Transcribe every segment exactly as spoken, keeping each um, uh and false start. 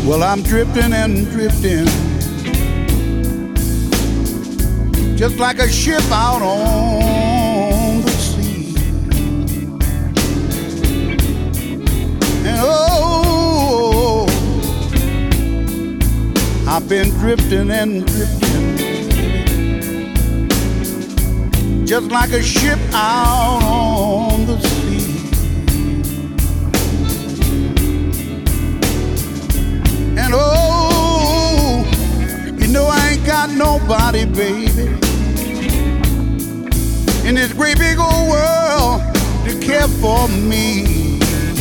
Well, I'm drifting and drifting, just like a ship out on the sea. And oh, I've been drifting and drifting, just like a ship out on the sea. And oh, you know I ain't got nobody, baby, in this great big old world to care for me.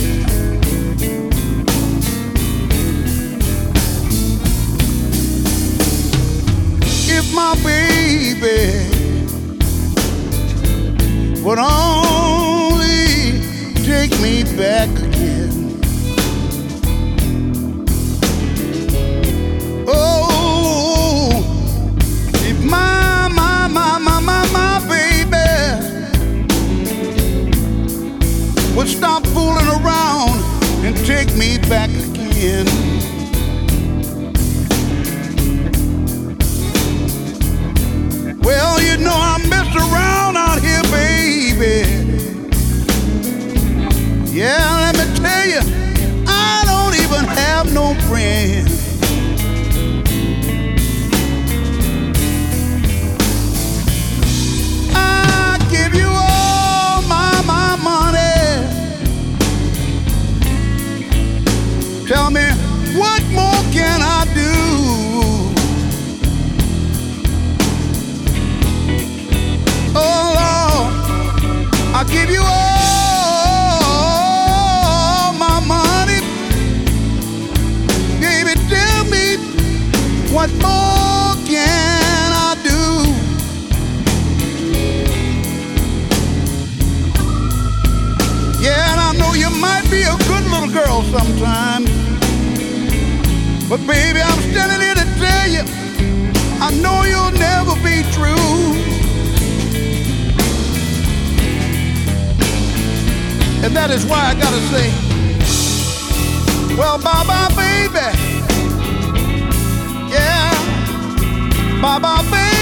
If my baby would only take me back again. Oh, if my, my, my, my, my, my baby would stop fooling around and take me back again. Well, you know I mess around out here, baby. Yeah, let me tell you, I don't even have no friends. I give you all my, my money. Tell me, what more can I do? Oh Lord, I give you all my money. Baby, tell me, what more can I do? Yeah, and I know you might be a good little girl sometimes, but baby, I'm standing here to tell you, I know you'll never be true. And that is why I gotta say, well, bye-bye, baby. Yeah, bye-bye, baby.